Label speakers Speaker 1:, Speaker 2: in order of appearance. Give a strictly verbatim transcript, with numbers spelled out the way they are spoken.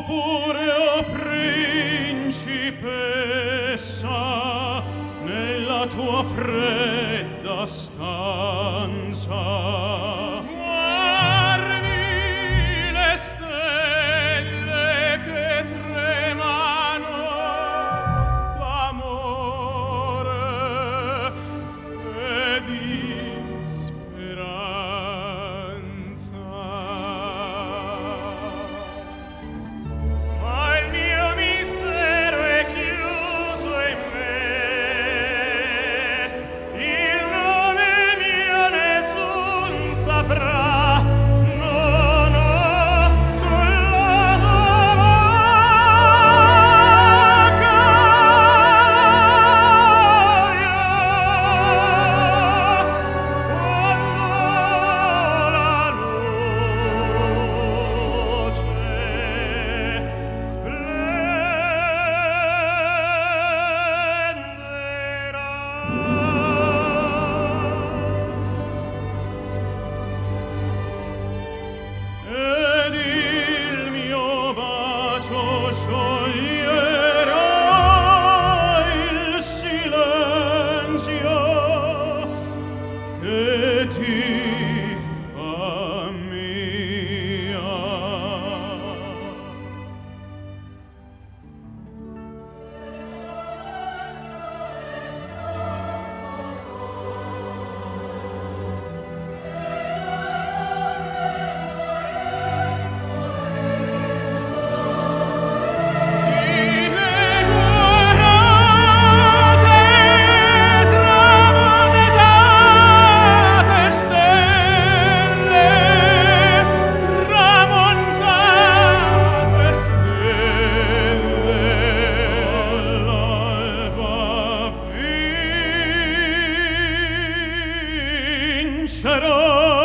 Speaker 1: pure, o principessa, nella tua fredda stanza guardi le stelle che tremano d'amore e di speranza. Ma il mio mistero è chiuso in me, il nome mio nessun saprà. No, no, sulla ed il mio bacio scioglierà il silenzio che ti fa mia. Tramontate stelle, tramontate stelle, all'alba vincerò.